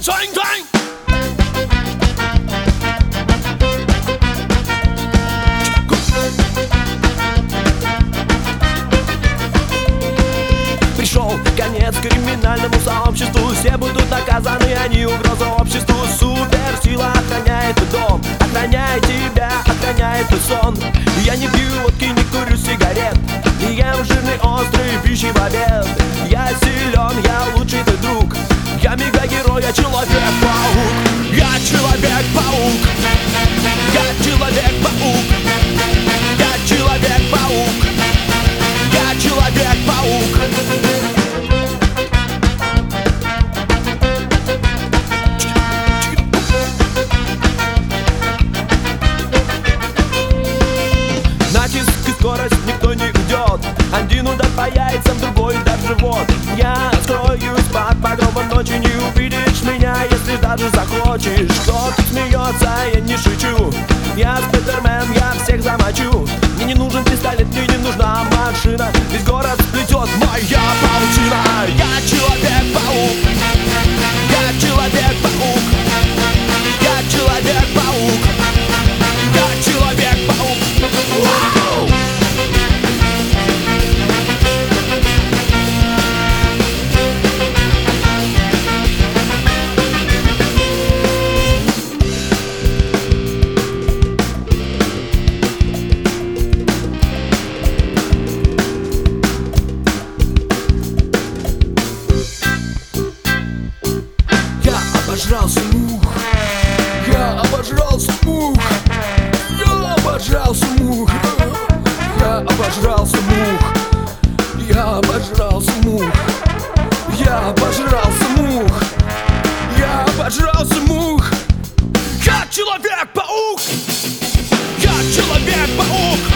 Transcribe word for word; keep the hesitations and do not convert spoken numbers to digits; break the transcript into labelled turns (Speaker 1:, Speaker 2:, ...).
Speaker 1: Цоинг, цоинг! Пришел конец криминальному сообществу. Все будут наказаны, они угроза обществу. Суперсила охраняет твой дом, охраняет тебя, охраняет твой сон. Я не пью водки, не курю сигарет, не ем жирный острый пищи в обед. Я силен, я лучший твой друг. Я мегагерой, я Человек-паук. Я Человек-паук. Я Человек-паук. Я Человек-паук. Я Человек-паук. Натиск и скорость никто не уйдет. Один удар по яйцам, другой удар в живот. Я скроюсь под покровом ночи, не увидишь меня, если даже захочешь. Кто-то смеется, я не шучу. Я Спайдермен, я всех замочу. Мне не нужен пистолет, мне не нужна машина. Весь город сплетет моя паутина. Я Человек-паук. Я Человек-паук. Я Человек-паук. Я Человек-паук. Вау! Обожрался мух, я обожрался мух, я обожрался мух, я обожрался мух, я обожрался мух, я обожрался мух, я обожрался мух. Я Человек-паук, я Человек-паук.